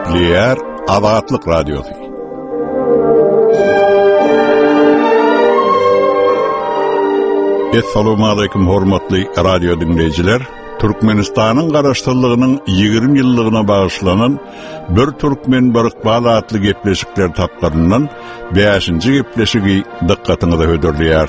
Nükleer Azatlyk Radiosu. Assalamu alaykum hormatly radio dinleyijiler. Türkmenistanyň garaşdyrlygynyň 20 ýyllygyna bagyşlanan bir türkmen barykbal atly gepleşikler tapgaryndan 5-nji gepleşigi dikkatyňyzy höderleýär.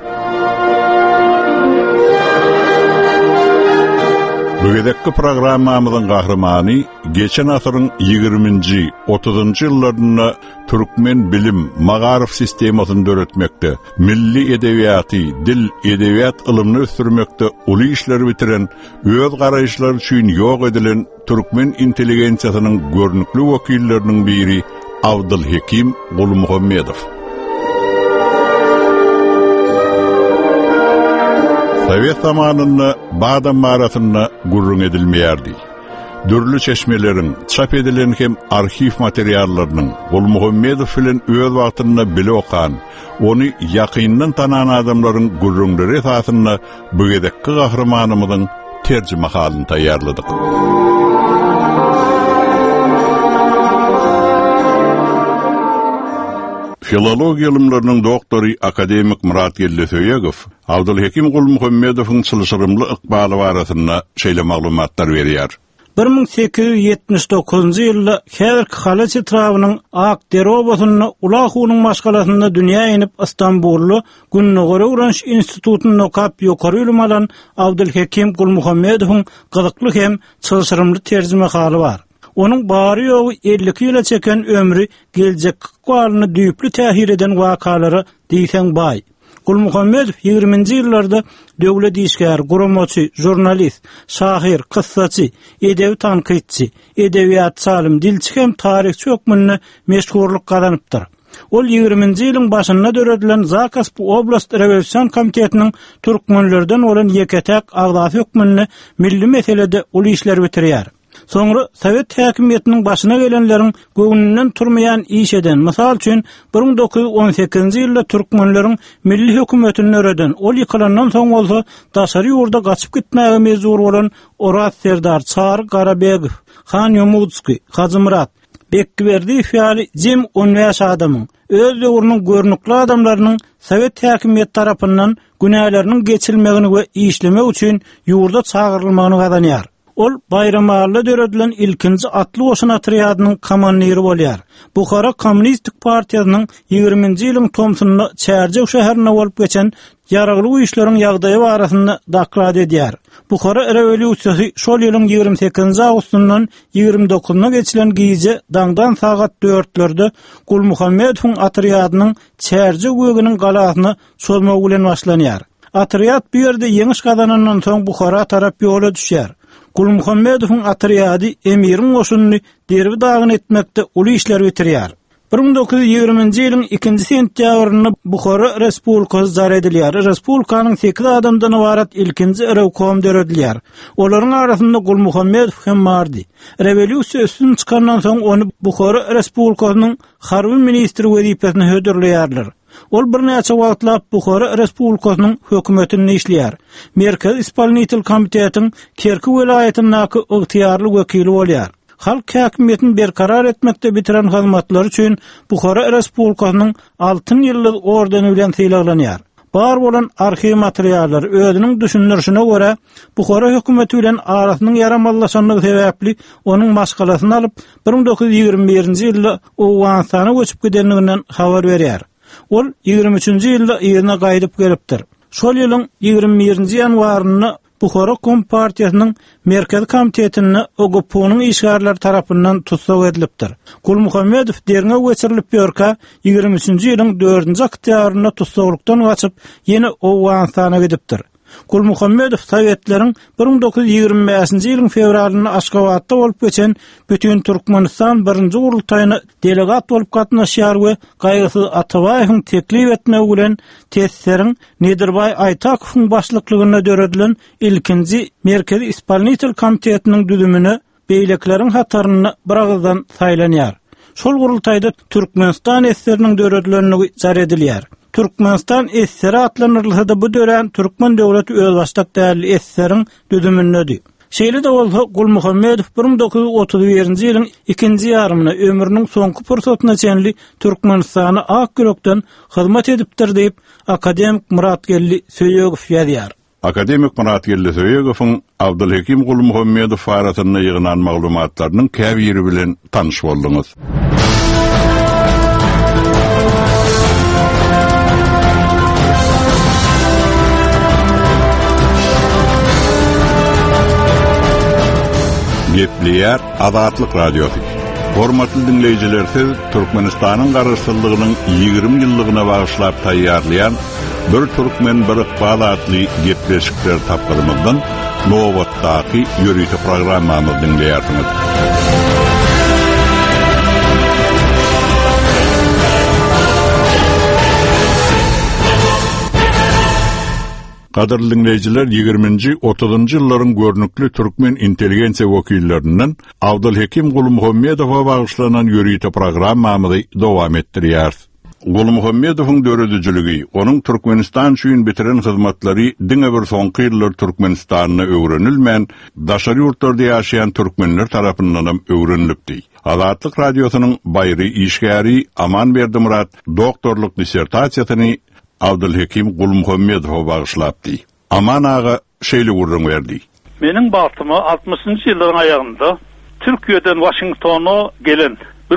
Bugünkü programmamyzyň gahrymany geçen asyryň 20-nji, 30-njy ýyllarynda türkmen bilim, magarif sistemasyny döretmekde, milli edebiýaty, dil, edebiýat ilmini ösdürmekde uly işler bitiren, öz garaýşlary üçin ýok edilen türkmen intelligensiýasynyň görnükli wekilleriniň biri Abdulhekim Gulmuhammedow. Sovet zamanında badam arasında gurrun edilmeyerdi. Dürlü çeşmelerin, çap edilen hem arşiv materyallarının Gulmuhammedow bilen öz wagtynda bile okan, onu yakından tanan adamların gurrunları esasında bugedekki gahrymanymyzyň terjime halyny taýýarladyk. Filologiya ilimlerinin doktory akademik Murat Yellesöýegow Abdulhekim Gulmuhammedowyň çylşyrymly ykbaly barasynda şeýle maglumatlar berýär. 1879-njy ýylda Häzirki Halaç etrawynyň Akderobasyny Ulahunyň maşgalasynda dünýä inip Istanbullu Günnägöre Uranş institutyny okap ýokary ilim alan Abdulhekim Gulmuhammedowyň gyzykly hem çylşyrymly terjime haly bar. Onun bary ýogy 50 ýyla çeken ömrü geljek galyny düýpli tähir eden wakalary diýsen bay. Gulmuhammedow 20-nji ýyllarda döwlet işgär, guramaçy, jurnalist, şahyr, kyssaçy, edebi tanqidçi, edebiýat salim, dilçi hem tarihçi hökmünde meşhurlyk kazanypdyr. Ol 20-nji ýylyň başynda döredilen Zakasp oblast revolýusiýon komitetiniň türkmenlerden olan ýeketek agdasy hökmünde milli meselede uly işler bitirýär. Soňra Sovet häkimetiniň başyna gelenleriň göwnünden turmayan iş eden, mysal üçin 1918-nji ýylda türkmenleriň milli hökümetini öreden, ol ýykylandan soň bolsa daşary ýurda gaçyp gitmäge mejbur bolan Orat Serdar, Çar Garabegow, Han Yomutsky, Hazımrat, Bekberdi fiýaly Jim Onwäş adamyň öz döwrüniň görnükli adamlarynyň Sovet häkimeti tarapyndan günäleriniň geçilmegini we işlemek üçin ýurda çağırylmagyny gazanýar. Ol bayramarly döredilen ilkinji atly oşun atryadynyň komandiri bolýar. Bukhara Kommunistik partiýasynyň 20-nji ýylyň Tomsonda Çärjek şäherine bolup geçen ýaragly işleriň ýagdaýy barasynda daklad edýär. Bukhara rewolýusiýasy şol ýylyň 28-nji awgustundan 29-na geçilen gize daňdan sagat 4-lerde Gulmuhammedowyň atryadynyň Çärjek weginiň galasyny çözmek bilen başlanýar. Atryad bu ýerde ýeňiş gazanandan soň Bukhara tarap ýola düşýär. Gulmuhammedowyň atrýady emiriň oşuny derbi dagyn etmekde uly işler bitirýär. 1920-nji ýylyň 2-nji sentýabrynda Bukhara Respublikasy jar edilýär. Respublikanyň 8 adamdan ibaret ilkinji rewkom döredilýär. Olaryň arasynda Gulmuhammedow hem bardy. Rewolýusiýa üstün çykandan soň onu Bukhara Respublikasynyň harby ministri wezipesine höderleýärler. Ol bir näçe wagtlap Bukhara Respublikasynyň hökümetinde işleýär. Merkez Ispolinitel komitetiň Kerki welaýatynyňky ygtyýarly wekili bolýar. Halk häkimetini berkarar etmekde bitiren hyzmatlary üçin Bukhara Respublikasynyň altyn ýyllyk ordeni bilen syýlanýar. Bar bolan arşiv materiallar özüniň düşünürşine görä Bukhara hökümeti bilen arasynyň yaramallaşanlygy sebäpli onuň maşgalasyny alyp 1921-nji ýylda Owganstana göçüp gidenliginden habar berýär. Ol 23-nji ýylda ýerine gaýdyp gelipdir. Şol ýylyň 21-nji ýanwaryny Bukhara Kompartiýasynyň Merkez Komitetini OGP'nyň işgärleri tarapyndan tutsak edilipdir. Gulmuhammedow derine geçirilip ýörkä 23-nji ýylyň 4-nji oktýabrynda tutsaklykdan gaçyp ýene Owganstana gidipdir. Gulmuhammedow Sowetleriň 1925-nji ýylyň fevralyny Aşgabatda bolup geçen bütün Türkmenistan 1-nji gurultaýyna delegat bolup gatnaşýar we Gaýrysy Atabaýewiň teklip etmegi bilen tesiriň Nedirbay Aytakowyň başlyklygyna döredilen ilkinji Merkezi Ispolinitel komitetiniň düzümini beýlekleriň hataryny biragdan saýlanýar. Şol gurultaýda Türkmenistan esseriniň döredilenligi jar edilýär. Türkmenistan SSR atlanırlasa da bu dören Türkmen devleti öz başdak değerli SSR'ın düzümündedir. Şeýle de bolsa Gulmuhammedow 1931-nji ýylyň 2-nji ýarymyna ömrüniň soňky pursatyna çenli Türkmenistana ak gürokdan hyzmat edipdir diýip akademik Muratgelli Söýegow ýazýar. Akademik Muratgelli Söýegowyň Abdulhekim Gulmuhammedow faratyna ýygynan maglumatlarynyň käbiri bilen tanyş boldyňyz. Gepleýär Azatlyk Radiosu. Hormatly dinleýijiler, siz Türkmenistanyň garaşsyzlygynyň 20 ýyllygyna bagyşlap taýýarlayan bir türkmen bir ykbal adly gepleşikler tapgyrymyzdan Nowatdaky ýörüýte programmamyzdy dinleýärsiňiz. Qadarly dinleýijiler, 20-nji 30-njy ýyllaryň görnükli türkmen intelligensiýa wekillerinden Abdulhekim Gulmuhammedowa bagyşlanan ýörüýte programmamyzy dowam etdirýär. Gulmuhammedowyň döredijiligi, onuň Türkmenistan üçin bitiren hyzmatlary diňe bir soňky ýyllar Türkmenistanyna öwrenilmän, daşary ýurtlarda ýaşaýan türkmenler tarapyndan öwrenilipdi. Azatlyk Radiosynyň baýry işgäri Aman Berdimurat doktorluk dissertasiýasyny Abdulhekim Gulmuhammedowa bagyşlapdy. Aman aga şeýle gurrun berdi. Meniň bagtyma 60-njy ýyllaryň aýagynda Türkiýeden Washingtona gelen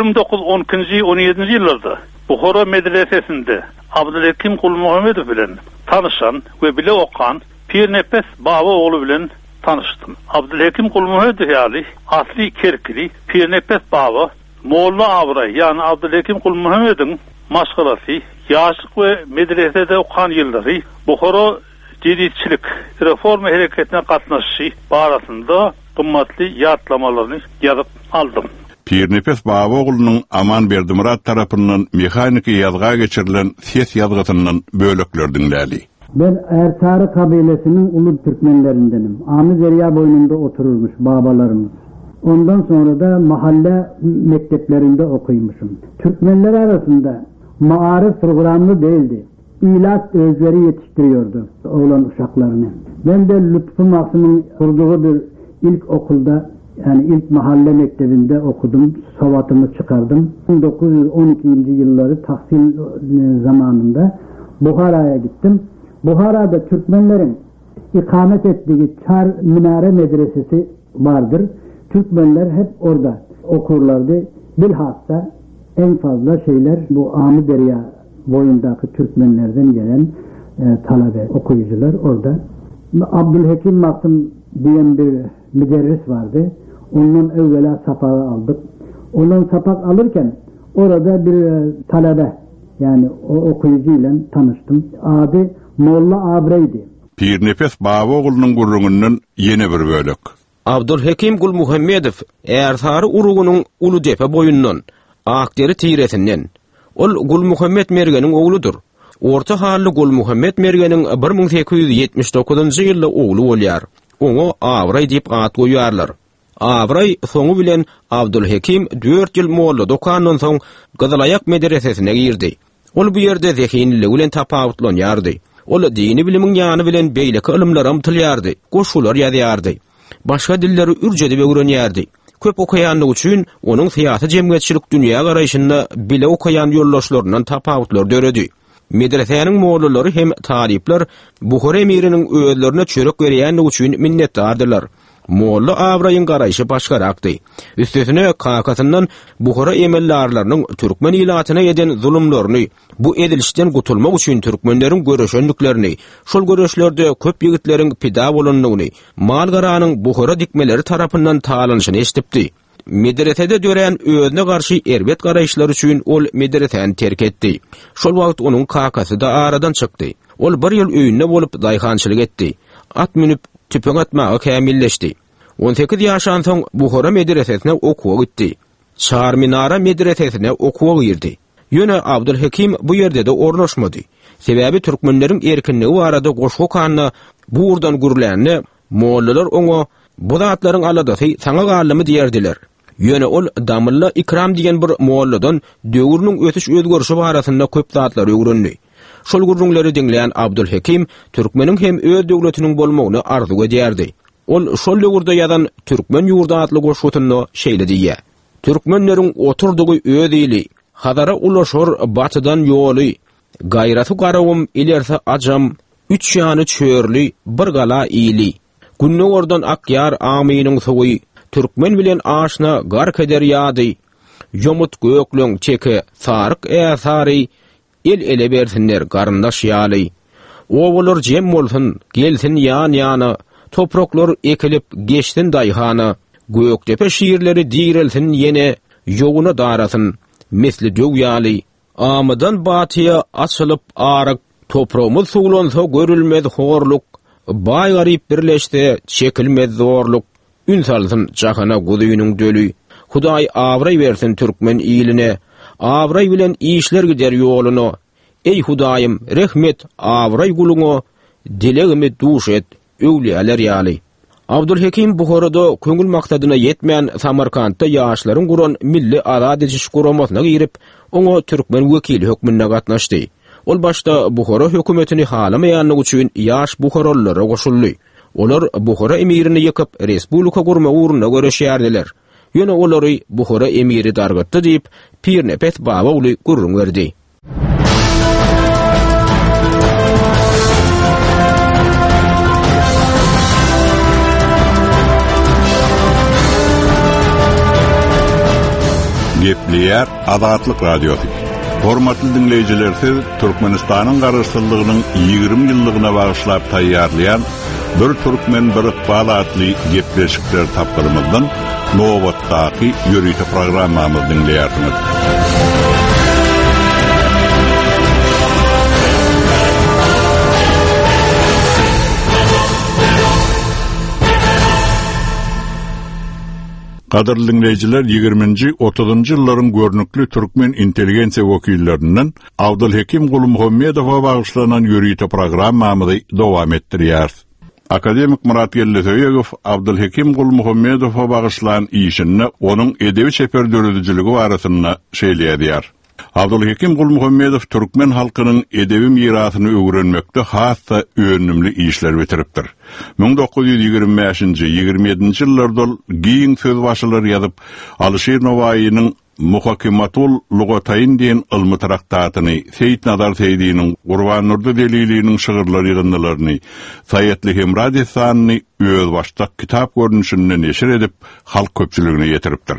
1912-nji 17-nji ýyllarda Buhara medresesinde Abdulhekim Gulmuhammedow bilen tanışan we bile okan Pirnepes Baba oğlu bilen tanıştım. Abdulhekim Gulmuhammedow ýaly asli Kerkili Pirnepes Baba Molla Avray ýani Abdulhekim Gulmuhammedowyň maşgalasy ýaşlyk we medresede okan ýyllary Buhara jedidçilik reforma hereketine gatnaşy barasynda gymmatly ýatlamalarny ýazyp aldım. Pirnepes Baba oğlunyň Aman Berdimurat tarapyndan mehanika ýazga geçirilen ses ýazgysyndan bölekler dinläli. Ben Ersarı kabilesinin ulu Türkmenlerindenim. Amı Derya boynunda otururmuş babalarımız. Ondan sonra da mahalle mekteplerinde okuymuşum. Türkmenler arasında maarif programlı değildi. İlat özleri yetiştiriyordu oğlan uşaklarını. Ben de Lütfü Mahsım'ın kurduğu bir ilk okulda, yani ilk mahalle mektebinde okudum. Savatımı çıkardım. 1912. yılları tahsil zamanında Buhara'ya gittim. Buhara'da Türkmenlerin ikamet ettiği Çar Minare Medresesi vardır. Türkmenler hep orada okurlardı. Bilhassa en fazla şeyler bu Amı Derya boyundaki Türkmenlerden gelen talebe, okuyucular orada. Abdülhekim Mahsum diyen bir müderris vardı. Ondan evvela sapağı aldık. Ondan sapak alırken orada bir talebe, yani o okuyucuyla tanıştım. Adı Molla Abreydi. Pirnepes Baba oğlunyň gurrundan ýene bir bölek. Abdulhekim Gulmuhammedow Ersary urugunyň ulu depe boyundan, akderi tiresinden. Ol Gulmuhammed Mergeniň oğludur. Orta hally Gulmuhammed Mergeniň 1879-njy ýylda oğlu bolýar. Oňa Abray diýip at goýýarlar. Abray soňu bilen Abdulhekim 4 ýyl molla dokandan soň Gyzılayak medresesine girdi. Ol bu ýerde zehinlik bilen tapawutlanýardy. Ol dini bilimiň ýany bilen beýleki ilmlere umtylýardy, goşular ýazýardy. Başga dilleri ürjedip öwrenýärdi. Köp okayanlyk üçin onuň syýasy jemgyýetçilik dünýä garaýşynda bile okayan ýollaşlaryndan tapawutlar döredi. Medreseniň mollary hem talipler Buhara emiriniň öýlerine çörek berýänligi üçin minnetdardylar. Molla Abraýyň garaýşy başgarakdy. Üstesine kakatyndan Buhara emellarlarynyň türkmen ilatyna eden zulümlerini, bu edilişden gutulmak üçin türkmenleriň göreşendiklerini, şol göreşlerde köp ýigitleriň pida bolanlygyny, mal garanyň Buhara dikmeleri tarapyndan taýlanýyny eşitipdi. Medresede dören özüne garşy erbet garaýşlar üçin ol medreseni terk etdi. Şol wagt onuň kakasy da aradan çykdy. Ol bir ýyl öýünde bolup daýhançylyk etdi. At minip tüpüň atmagy kämilleşdi. 18 ýaşan soň Buhara medresesine okuwa gitdi. Çar Minara medresesine okuwa girdi. Ýöne Abdulhekim bu ýerde de ornaşmady. Sebäbi türkmenleriň erkinligi barada goşgu kanna bu urdan gürlänni mollalar oňa bu zatlaryň aladasy saňa gallamy diýerdiler. Ýöne ol Damylla Ikram diýen bir molladan döwrüniň ötüş özgörüşi barasynda köp zatlar öwrendi. Şol gurrunlary dinleýän Abdulhekim türkmeniň hem öz döwletiniň bolmagyny arzu edýärdi. Ol şol ýurda ýazan türkmen ýurda atly goşgutyny şeýle diýär. Türkmenleriň oturdugy öz eli, hadara ulaşor batydan ýoly, gaýraty garawym ilerse ajam, üç ýany çörli, bir gala ýyly. Günne ordan akyar amynyň suwy, türkmen bilen aşna gar keder ýady. Ýomut göklüň çeke, saryk äsary, el ele bersinler garyndaş ýaly. Owalar jem bolsun, gelsin ýan-ýana, topraklar ekilip geçtin daýhana, göktepe şiirleri diýrelsin ýene, ýoguna darasyn, mesli döw ýaly. Amydan batyya açylyp aryk, toprağymyz suwlansa görülmez horluk, bay garyp birleşde çekilmez zorluk, ün salsyn jahana gudynyň dölü. Hudaý awray bersin türkmen iline, awray bilen işler gider ýoluny. Ey Hudaýym, rahmet awray guluňa, dilegimi duş et, öwliýalar ýaly. Abdulhekim Buharada köngül maksadyna yetmeýän Samarkandda ýaşlaryň guran milli azad ediş guramasyna girip, oňa türkmen wekili hökmünde gatnaşdy. Ol başda Buhara hökümetini halamaýanlygy üçin ýaş Buharallara goşuldy. Olar Buhara emirini ýykyp respublika gurma uğruna göreşýärdiler. Ýöne olary Buhara emiri dargatdy diýip Pirnepet Babawly gurrun berdi. Gepleýär Azatlyk radiosu. Hormatly dinleýijiler, siz Türkmenistanyň garaşdyrlygynyň 20 ýyllygyna bagyşlap taýýarlayan bir türkmen bir ykbal adly gepleşikler tapdyrmazdan nowatdaky ýörüýte programmamyzy dinleýärsiňiz. Qadarly dinleýijiler, 20-nji 30-njy ýyllaryň görnükli türkmen intelligensiýa wekillerinden Abdulhekim Gulmuhammedowa bagyşlanan ýörüýte programmamyzy dowam etdirýär. Akademik Murat Gellesoýegow Abdulhekim Gulmuhammedowa bagyşlanan işini onuň edebi çeperdörüdijiligi barasyna şeýleýär. Abdulhekim Gulmuhammedow türkmen halkynyň edebi mirasyny öwrenmekde hassa öňümli işler bitiripdir. 1925-nji 27-nji ýyllarda giň söz başlary ýazyp, Alşir Nowaýynyň Muhakimatul Lugatayn diýen ilmi traktatyny, Seyit Nazar Seydiňiň Gurban Nurdy deliliniň şygyrlary ýygynlaryny, Saýetli Hemradi sanyny öz başda kitap görnüşinde neşir edip halk köpçüligine ýetiripdir.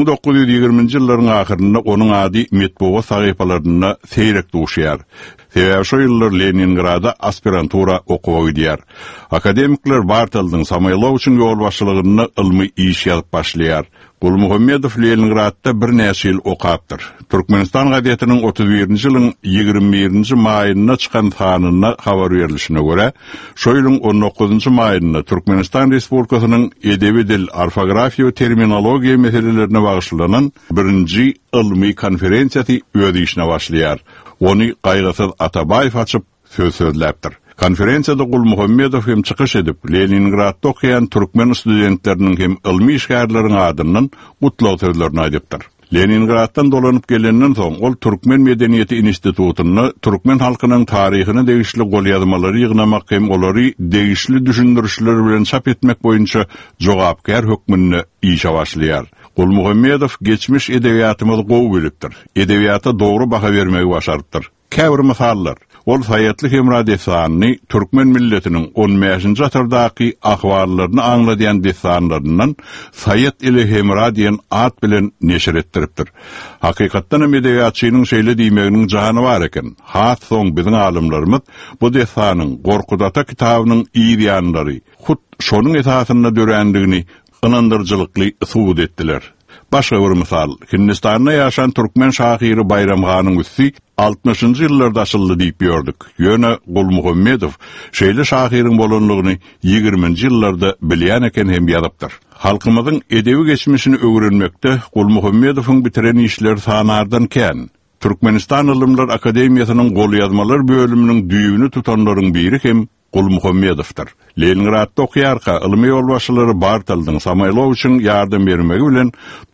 1920-nji ýyllaryň ahyrynda onuň ady metbuat sahypalaryna seýrek duşýar. Sebäbi şo ýyllar Leningrada aspirantura okuwak edýär. Akademikler Bartaldyň samaýlaw üçin ýol başçylygyny ilmi iş ýazyp başlaýar. Gulmuhammedow Leningradda bir näçe ýyl okapdyr. Türkmenistan gazetiniň 31-nji ýylyň 21-nji maýyna çykan sanyna habar berilişine görä, şo ýylyň 19-njy maýyna Türkmenistan Respublikasynyň edebi dil, orfografiýa we terminologiýa meselelerine bagyşlanan 1-nji ilmi konferensiýasy öz işine başlaýar. Ony Gaýgasyz Atabaýew açyp söz sözläpdir. Konferensiýada Gulmuhammedow hem çykyş edip, Leningradda okuyan türkmen studentleriniň hem ilmi işgärleriň adyndan gutlaw sözlerini aýdypdyr. Leningraddan dolanyp gelenden soň ol Türkmen Medeniýeti Institututyny türkmen halkynyň taryhyny degişli golýazmalary ýygnamak hem olary degişli düşündürüşler bilen çap etmek boýunça jogapkär hökmünde işe başlaýar. Gulmuhammedow geçmiş edebiýatymyzy gowy bilipdir. Edebiýata dogry baha bermegi başarypdyr. Käbir misallar. Ol Saýetli Hemradi sanyny türkmen milletiniň 15-nji asyrdaky ahwallaryny aňladýan desanlaryndan Saýet ile Hemradiýen at bilen neşir etdiripdir. Hakykatdan edebiýatçynyň şeýle diýmeginiň jany bar eken. Hat soň biziň alymlarymyz bu desanyň Gorkudata kitabynyň ýa-ýanlary hut şonuň esasyna dörendigini ynandyrjylykly subut etdiler. Başga bir misal, Hindistanda ýaşan türkmen şahyry Bayramganyň üssü 60-njy ýyllarda açyldy diýip ýördük. Ýöne Gulmuhammedow şeýle şahyryň bolanlygyny 20-nji ýyllarda bilýän eken hem ýazypdyr. Halkymyzyň edebi geçmişini öwrenmekde Gulmuhammedowyň bitiren işleri sanardan kän. Türkmenistan Ilymlar Akademiýasynyň golýazmalar bölüminiň düýbüni tutanlaryň biri hem Gulmuhammedowdyr. Leningradda okuyarka ilmi ýol başçylary Bartaldyň samaýlaw üçin ýardam bermegi bilen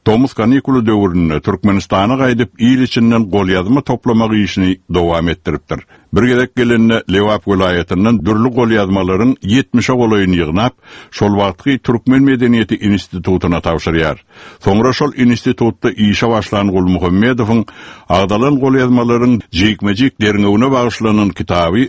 Tomuz Kanikulu döwründe Türkmenistana gaýdyp il içinden golýazma toplamak işini dowam etdiripdir. Bir gerek gelenine Lewap vilayatynyň dürli golýazmalaryň 70'e golaýyny ýygnap, şol wagtky Türkmen Medeniýeti institutuna tapşyrýar. Soňra şol institutda işe başlan Gulmuhammedowyň agdalan golýazmalaryň jekmejek derňewine bagyşlanan kitaby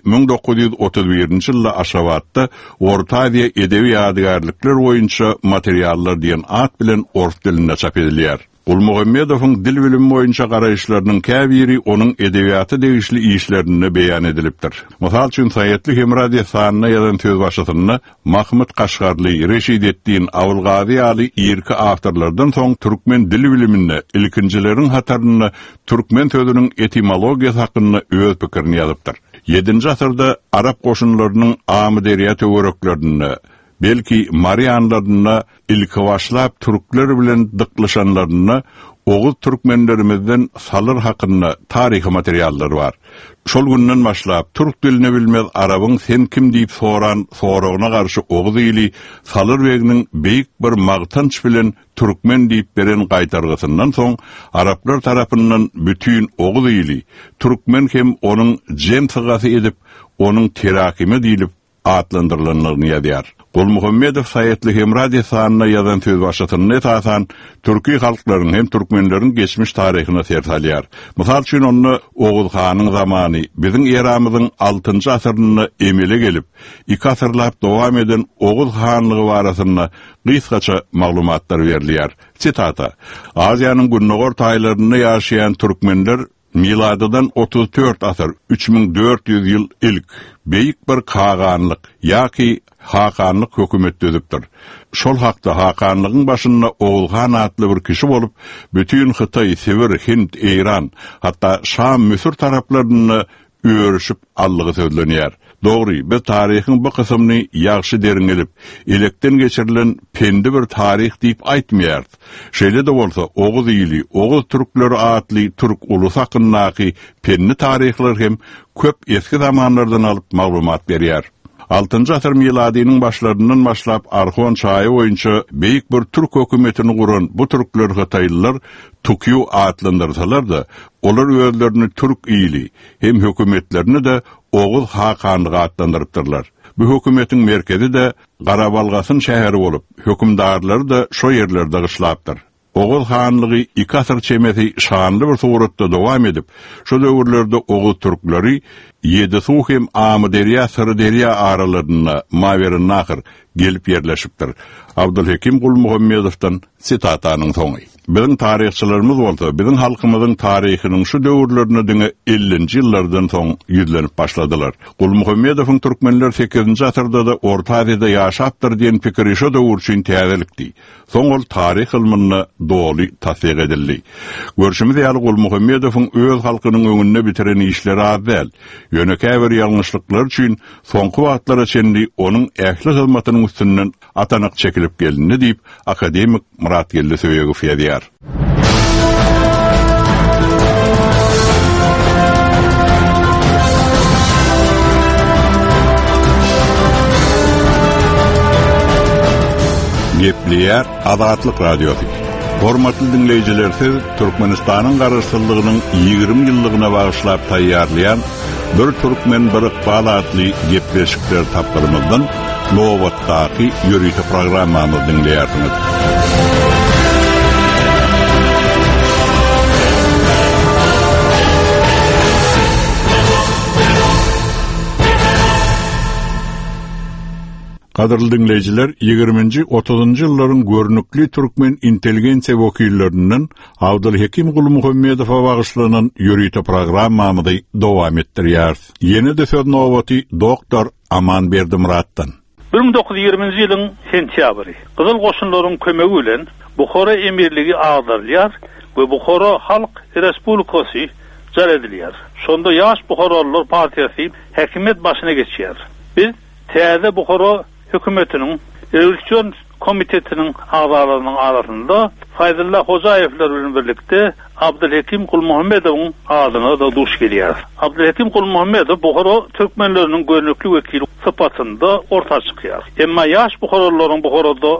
1931-nji ýylda Aşgabatda Orta Aziýa edebi ýadygarlyklar boýunça materiallar diýen at bilen ors dilinde çap edilýär. Gulmuhammedowyň dil bilimi boýunça garaýşlarynyň käbiri onuň edebiýaty degişli işlerini beýan edilipdir. Mysal üçin Saýetli Hemradiýe sanyna ýazan söz başlatyny Mahmud Kaşgarly, Reşidetdin Awulgazy ýaly ýerki awtorlardan soň türkmen dil biliminde ilkinjileriň hataryny türkmen sözüniň etimologiýasy hakynda öz pikirini ýazypdyr. 7-nji asyrda Arap goşunlarynyň amy-derýa töwereklerini belki Marianlaryna ilki başlap türkler bilen dıklaşanlaryna Oğuz türkmenlerimizden salır hakynda tarihi materiallar var. Şol günden başlap türk dilini bilmez Arabyň sen kim diýip soran soragyna garşy Oğuz ili salır weginiň beýik bir magtanç bilen türkmen diýip beren gaýtargysyndan soň Araplar tarapyndan bütün Oğuz ili türkmen hem onuň jem sygasy edip onuň terakimi diýilip atlandyrylanyny ýazýar. Gulmuhammedow Saýetli Hemradiýe sanyna ýazan söz başlatyny etasan türki halklaryň hem türkmenleriň geçmiş taryhyna sersalýar. Mysal üçin onu Oğuz hanyň zamany biziň eramyzyň 6-njy asyryny emele gelip, 2 asyrlap dowam eden Oğuz hanlygy barasynda gysgaça maglumatlar berilýär. Sitata: Aziýanyň günnägor taýlaryny ýaşaýan türkmenler miladydan 34 asyr 3400 ýyl ilk beýik bir kaganlyk ýa-ki hakanlyk hökümet düzüpdir. Şol hakda hakanlygyň başynda Oğulhan atly bir kişi bolup, bütün Hytaý, Sibir, Hind, Eýran, hatda Şam, Müsir taraplaryny öýrüşip allygy sözlenýär. Dogry, biz taryhyň bu kysymyny ýagşy deriňelip, elekden geçirilen pendi bir taryh diýip aýtmaýar. Şeýle de bolsa, Oğuz ili, Oğuz türkleri atly türk ulus hakyndaky penni taryhlar hem köp eski zamanlardan alyp maglumat berýär. 6-njy asyr miladiýanyň başlaryndan başlap Arxon çaýy boýunça beýik bir türk hökümetini guran bu türkler Hytaýlylar Tukyu atlandyrsalar da, olar özlerini türk ili hem hökümetlerini de Oğuz hakanlygy atlandyrypdyrlar. Bu hökümetiň merkezi de Garabalgasyn şäheri bolup, hökümdarlary da şo ýerlerde gyşlapdyr. Oğuz hanlygy 2 asyr çemeti şanly bir suratda dowam edip, şo döwürlerde Oğuz türkleri Ýedi-Suw hem Amy-derýa, Syry-derýa aralaryna mawerin nahar gelip yerleşipdir. Abdulhakim Gulmuhammedowdan sitatanyň soňy. Biziň taryhçylarymyz bolsa, biziň halkymyzyň taryhynyň şu döwürlerini diňe 50-nji ýyllardan soň ýüzlenip başladylar. Gulmuhammedowyň türkmenler 8-nji asyrda da Orta Aziýada ýaşapdyr diýen pikiri şu döwür üçin täzelikdi. Soň ol taryh ilmini doly tasdiq edildi. Görüşimiz ýaly Gulmuhammedowyň öz halkynyň öňünde bitiren işleri az däl. Ýönekä bir ýalňyşlyklar üçin soňky wagtlara çenli onuň ähli hyzmatynyň üstünden atanyk çekilip geldi diýip akademik Murat Gelli söýegi fiýadýar. Gepliyar Azatlyk Radiosu. Hormatly dinleýijiler, siz Türkmenistanyň garaşsyzlygynyň 20 ýyllygyna bagyşlap taýýarlayan bir türkmen bir ykbal adly gepleşikler tapdyrmazdan Nowatdaky ýörüýte programmamyzy dinleýärsiňiz. Kadrly dinleyijiler, 20-nji 30-njy ýyllaryň görnükli türkmen intelligensiýa wekillerinden Abdulhakim Gulmuhammedowa bagyşlanan ýörüýte programmamyzy dowam etdirýär. Ýene-de söz nowaty doktor Amanberdi Muratdan. 1920-nji ýylyň sentýabry. Gyzyl goşunlaryň kömegi bilen Bukhara emirligi agdarylýar we Bukhara Halk Respublikasy jar edilýär. Şonda ýaş Bukharalılar partiýasy häkimet başyna geçýär. Biz täze Bukhara hökümetiniň Revolýusiýon komitetiniň agzalarynyň arasynda Faýzullah Hojaýewler bilen birlikde Abdulhakim Gulmuhammedowyň adyna da duş gelýär. Abdulhakim Gulmuhammedow Bukhara türkmenleriniň görnükli wekili sypatynda ortaga çykýar. Emma ýaş Bukharalylaryň Bukharada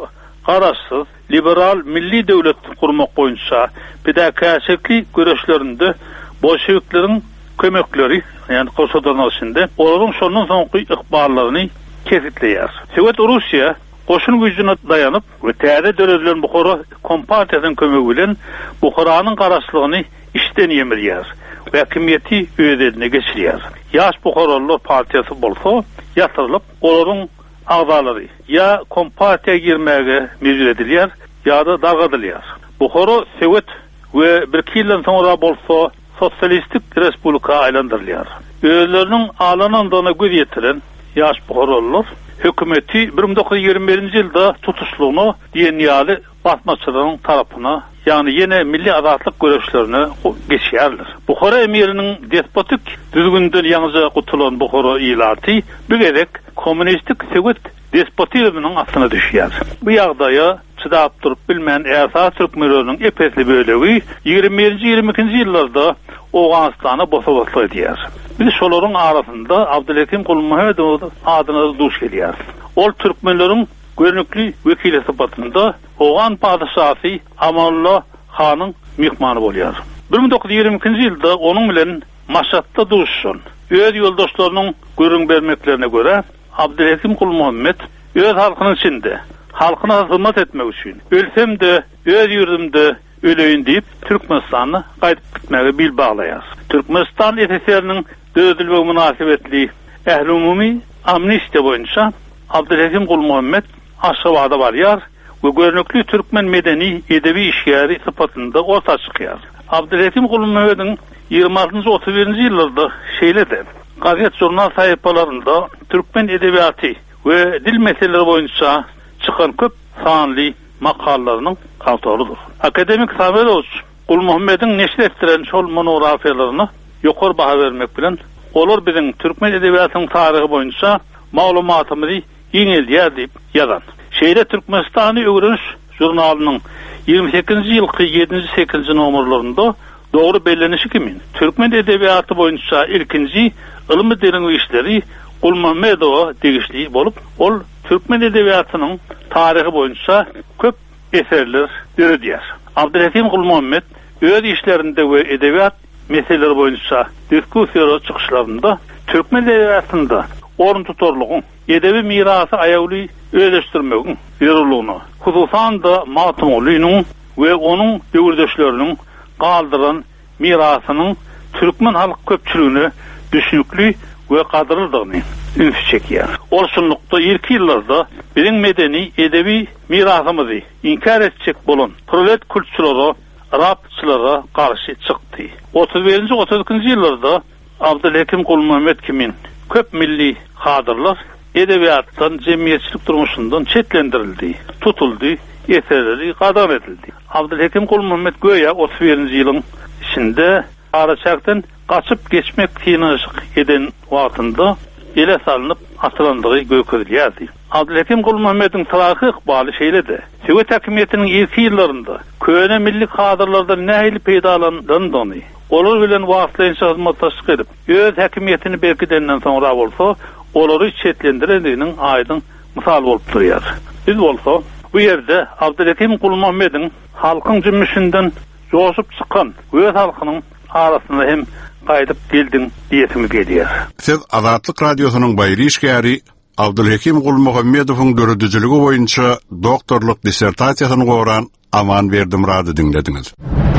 garaşsyz, liberal milli döwlet kurmak boýunça pedagogik göreşlerinde bolşevikleriň kömekleri, yani koşudan içinde, olaryň şondan soňky ykballaryny kesitleýär. Sowet Russiýa goşun güýjüne daýanyp, ötäde döredilen Bukhara kompartiýasynyň kömegi bilen Bukharanyň garaşlygyny işden ýemirýär we hakimiýeti öz eline geçirýär. Ýaş Bukharalylar partiýasy bolsa, ýatyrylyp, olaryň agzalary ya kompartiýa girmäge mejbur edilýär, ýa-da dagdylýar. Bukhara Sowet we bir ýyldan soňra bolsa sosialistik respublika aýlandyrylýar. Özleriniň alanandygyna göz ýetiren ýaş Bukharalylar hökümeti 1921-nji ýylda tutuşlugyny diýenýäli basmaçylaryň tarapyna, ýani ýene milli azatlyk göreşlerini geçýärler. Bukhara emiriniň despotik düzgünden ýaňyja gutulan Bukhara ilaty bu gerek kommunistik Sowet despotizminiň astyna düşýär. Bu ýagdaýa çydap durup bilmän esas türkmenläriniň epesli bölegi 21-22-nji ýyllarda Owganystana bosa-bosa edýär. Biz şolaryň arasynda Abdulhakim Gulmuhammedow adyna duş gelýär. Ol türkmenleriň görnükli wekili sypatynda Owgan padyşahy Amalullah hanyň mihmany bolýar. 1922-nji ýylda onuň bilen Maşatda duşşun. Öz ýoldaşlarynyň görüň bermeklerine göre Abdulhakim Gulmuhammed öz halkynyň içinde halkyna hyzmat etmek üçin ölsem de öz ýurdumda öleýin diýip Türkmenistany gaýdyp gitmäge bil baglaýar. Türkmenistan SSR-niň döwledilmegi münasibetli ähli-umumy amnistiýa boýunça Abdulhakim Gulmuhammed Aşgabatda barýar we görnükli türkmen medeni edebi işgäri sypatynda orta çykýar. Abdulhakim Gulmuhammediň 26-31-nji ýyllarda şeýlede gazet jurnal sahypalarynda türkmen edebiýaty we dil meseleleri boýunça çıkan köp sanly makalarynyň awtorudur. Akademik Samerow Gulmuhammediň neşr etdiren şol monografiýalaryny ýokary baha bermek bilen olar biziň türkmen edebiýatynyň taryhy boýunça maglumatymyzy ýeňeldiýär diýip ýazan. Şeýle Türkmenistany öwreniş jurnalynyň 28-nji ýylky 7-8-nji nomerlerinde dogry bellenişi kimin türkmen edebiýaty boýunça ilkinji ylmy deriňi işleri Gulmuhammedowa degişli bolup, ol türkmen edebiýatynyň taryhy boýunça köp eserler döredýär. Abdulhakim Gulmuhammed öz işlerinde we edebiýat meseleleri boýunça diskussiýa çykyşlarynda türkmen edebiýatynda orun tutarlygyň, edebi mirasy aýagly özleşdirmegiň zerurlygyny, hususan da Matumulynyň we onuň döwürdeşleriniň galdyran mirasynyň türkmen halk köpçüligine düşnükli we gadyrlydygyny üns çekýär. Ol şunlukda ilki ýyllarda biziň medeni edebi mirasymyzy inkar etjek bolan prolet kulturlara, rapçylara garşy çykdy. 31-nji 32-nji ýyllarda Abdulhakim Gulmuhammed kimin köp milli hadyrlar edebiýatdan, jemgyýetçilik durmuşyndan çetlendirildi, tutuldy, eserleri gadam edildi. Abdulhakim Gulmuhammed goýa 31-nji ýylyň içinde Araçakdan kaçıp geçmek kıyınışık eden vaatında ele salınıp atılandığı göközülüyordu. Abdulhakim Gulmuhammediň taraky ykbaly şeýledi. Sowet hakimiýetiniň ilki ýyllarynda köne milli kadrlardan nähili peýdalandyny, olar bilen wagtlaýynça hyzmatdaşlyk edip, öz hakimiýetini berkidenden soňra bolsa, olary çetlendirendiginiň aýdyn mysal bolup durýar. Biz bolsa, bu ýerde Abdulhakim Gulmuhammediň halkyň jümmüşinden joşup çykan öz halkynyň arasynda hem gaýdyp geldiň diýetimi gelýär. Siz Azatlyk radiosynyň baýry işgäri Abdulhakim Gulmuhammedowyň döredijiligi boýunça doktorluk dissertasiýasyny goran Aman Berdimrady dinlediňiz.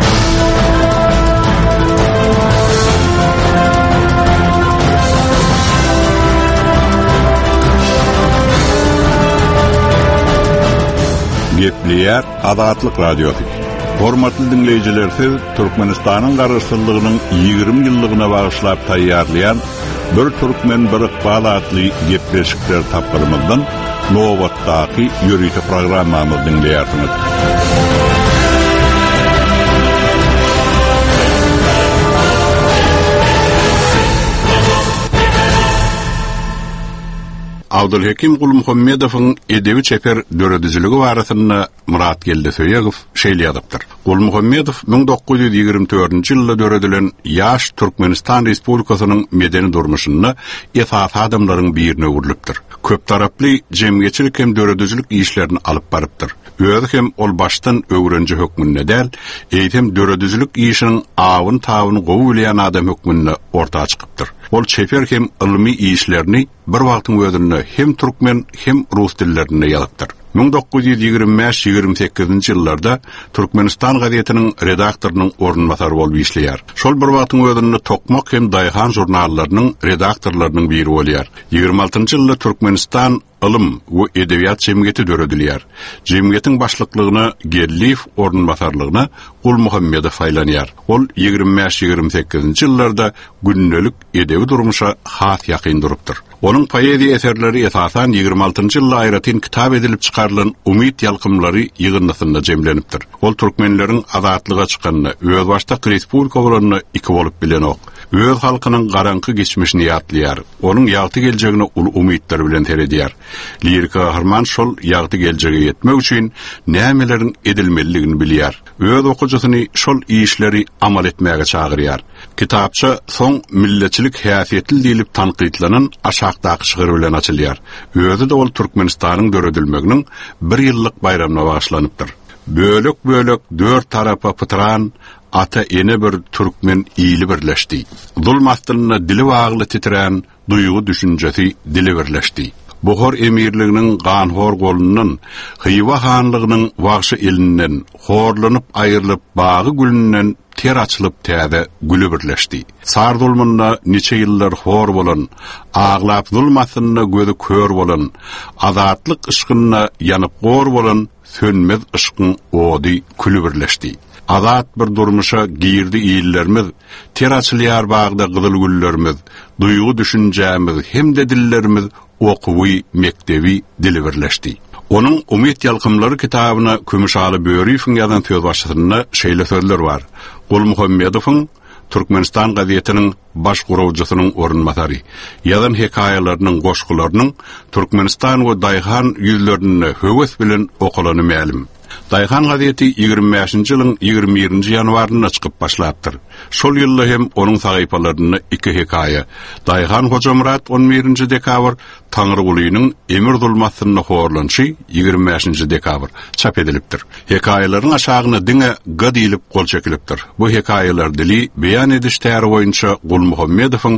Gepliyar Azatlyk radiosu. Hormatly dinleyijiler, siz Türkmenistanyň garaşsyzlygynyň 20 ýyllygyna bagyşlap taýýarlayan bir türkmen bir ykbal adly gepleşikler tapgyrymyzdan nowatdaky ýörüýte programmamyzdy dinleýärsiňiz. Abdulhakim Gulmuhammedowyň edebi çeper döredijiligi barasyna Murat Geldesöýegow şeýleýärdir. Gulmuhammedow 1924-nji ýylda döredilen ýaş Türkmenistan Respublikasynyň medeni durmuşyny esas adamlaryň birine urilipdir. köp taraply jemgyetçilik hem döredüzlük işlerini alıp barıpdyr. Özü hem ol baştan öwrenji hökmünde däl, eýtem döredüzlük işiniň awyn tawyny gowy bilýän adam hökmünde ortağa çykypdyr. Ol çeper hem ilmi işlerini bir wagtyň özünde hem türkmen hem rus dillerinde ýazypdyr. 1925-28 ýyllarda Türkmenistan gazetiniň redaktorynyň ornunbasary bolup işleýär. Şol bir wagtyň özünde Tokmak hem Daýhan jurnallarynyň redaktorlarynyň biri bolýar. 26-njy ýylda Türkmenistan ilim we edebiýat jemgyýeti döredilýär. Jemgyýetiň başlyklagyna Gerliýew ornunbasarlygyna Gul Muhammedow aýlanýar. Ol 25-28 ýyllarda gündelik edebi durmuşa has ýakyn durupdyr. Onun poeziya eserleri esasan 26-njy ýylda aýratyn kitap edilip çykarylan Umyt ýalkymlary ýygyndysynda jemlenipdir. Ol türkmenleriň azatlyga çykanyny, öz başda respublika bolanyny iki bolup bilen ok. Öz halkynyň garanky geçmişini ýatlaýar. Onun ýagty geljegine ul umytlar bilen teredýär. Lirik gaharman şol ýagty geljege ýetmek üçin nämeleriň edilmeliligini bilýär. Öz okujasyny şol işleri amal etmäge çagyrýar. Kitapça soň milletçilik häsiýetli diýilip tanqidlanan aşagdaky şygyr bilen açylýar. Özü de ol Türkmenistanyň döredilmeginiň 1 ýyllyk bayramyna bagyşlanypdyr. Bölek 4 tarapa pytyran ata ene bir türkmen iyili birleşdi. Zulm astyna dili wagly titren duýgu düşünjesi dili birleşdi. Buhar emirliginiň ganhor golundan, Hywa hanlygynyň wagşy elinden horlanyp aýrylyp bagy gülünden ter açılıp täze gülü birleşdi. Sar zulmunda neçe ýyllar hor bolan, aglap zulmasyna gözü kör bolan, azatlyk ışgyna ýanyp gor bolan, sönmez ışgyň ody külü birleşdi. Azat bir durmuşa girdi iyillerimiz, ter açylýar bagda gyzyl güllerimiz, duýgu düşünjämiz hem de dillerimiz okuwy mektebi dili birleşdi. Onun Umyt ýalkymlary kitabyna Kömüşaly Böriýewiň ýazan söz başlygynda şeýle sözler bar. Gul Muhammedowyň Türkmenistan gazetiniň baş gurawjysynyň ornunbasary, ýazan hekaýalarynyň goşgularynyň Türkmenistan we Daýhan ýüzlerini höwes bilen okulany ma'lum. Daýhan gazeti 25-nji ýylyň 21-nji ýanwaryna çykyp başlapdyr. Şol ýylda hem onuň sahypalaryna iki hekaýa. Daýhan Hojamrat 11-nji dekabr, Taňrygulynyň Emir zulmasyna horlanşy 25-nji dekabr çap edilipdir. Hekaýalaryň aşagyna diňe ga diýilip gol çekilipdir. Bu hekaýalar dili beýan ediş täri boýunça Gul Muhammedowyň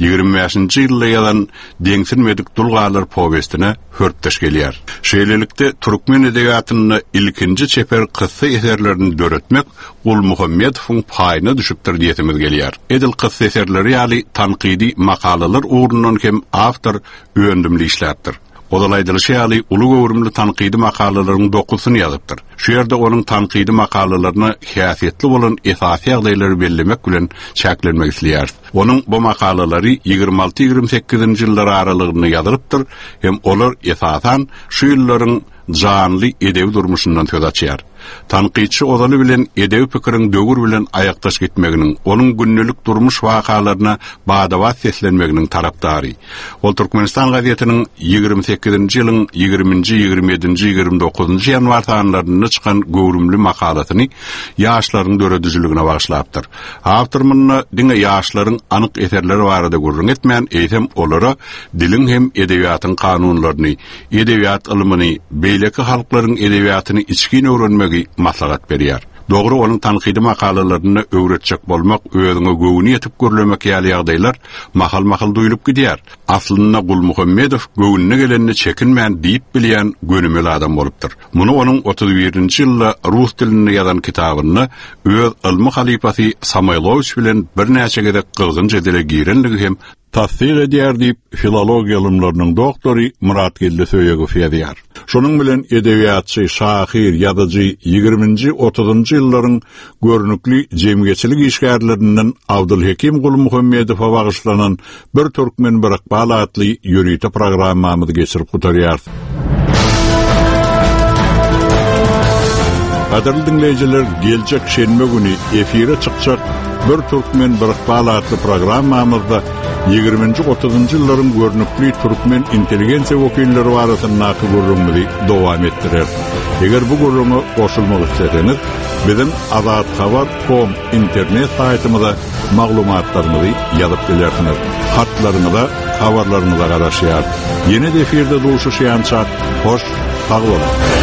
25-nji ýylda ýazan Deňsilmedik dulgalar powestine hörpdeş gelýär. Şeýlelikde türkmen edebiýatyny ilkinji çeper kıssa eserlerini döretmek Gul Muhammedowyň paýyna düşüpdir diýetimiz gelýär. Edil kıssa eserleri ýaly tanqidi makalalar uğrundan hem awtor öndümli işläpdir. Odalaydylyşy ýaly uly gowrumly tanqidi makalalaryň 9-syny ýazypdyr. Şu ýerde onuň tanqidi makalalaryny häsiýetli bolan esasy ýagdaýlary bellemek bilen çäklenmek isleýär. Onuň bu makalalary 26-28-nji ýyllar aralygyny ýazylypdyr hem olar esasan şu ýyllaryň janly edebi durmuşundan söz açýar. Tanqidçi odaly bilen edebi pikiriň döwür bilen aýakdaş gitmeginiň, onuň günnelik durmuş wakalaryna badawat seslenmeginiň tarapdary. Ol Türkmenistan gazetiniň 28-nji ýylyň 20-nji, 27-nji, 29-njy ýanwar sanlaryna çykan gowrumly makalasyny ýaşlaryň döredüzligine bagyşlapdyr. Awtor munna diňe ýaşlaryň anyk eserleri barada gurrun etmän, eýsem olara diliň hem edebiýatyň kanunlaryny, edebiýat ilmini, beýleki halklaryň edebiýatyny içkin öwrenmegi maslahat berýär. Dogry onuň tanqidi makalalaryny öwretjek bolmak, özüňe göwüni ýetip görlemek ýaly ýagdaýlar mahal duýulyp gidýär. Aslyna Gul Muhammedow göwünine gelenini çekinmän diýip bilýän gönümel adam bolupdyr. Muny onuň 31-nji ýylda rus dilinde ýazan kitabyny öz ilmi halifasy Samoýlowicz bilen bir näçe gezek gylgynja dile girenligi hem tasdiq edýär diýip filologiýa ilmläriniň doktory Murat Geldi söýegi edýär. Şonuň bilen edebiýatçy, şahyr, ýazyjy 20-nji 30-njy ýyllaryň görnükli jemgyýetçilik işgärlerinden Abdulhekim Gul Muhammedowa bagyşlanan bir türkmen bir ykbal adly ýörüýte programmamyzy geçirip gutarýar. Gaderli dinleyijiler, geljek şenme güni efire çykjak Bir Türkmen Birikbal adlı programmamızda 20-30 ýyllaryň görnükli türkmen intelligensiýa wekilleri barasynda gurrunmy dowam etdirer. Eger bu gurruny goşulmak islerseniz, bizim azadhabar.com internet saytymyzda maglumatlaryňyzy ýazyp bilersiniz. Hatlaryňyza, habarlaryňyza garaşýar. Ýene-de efirde duşuşýança hoş, sag bolun.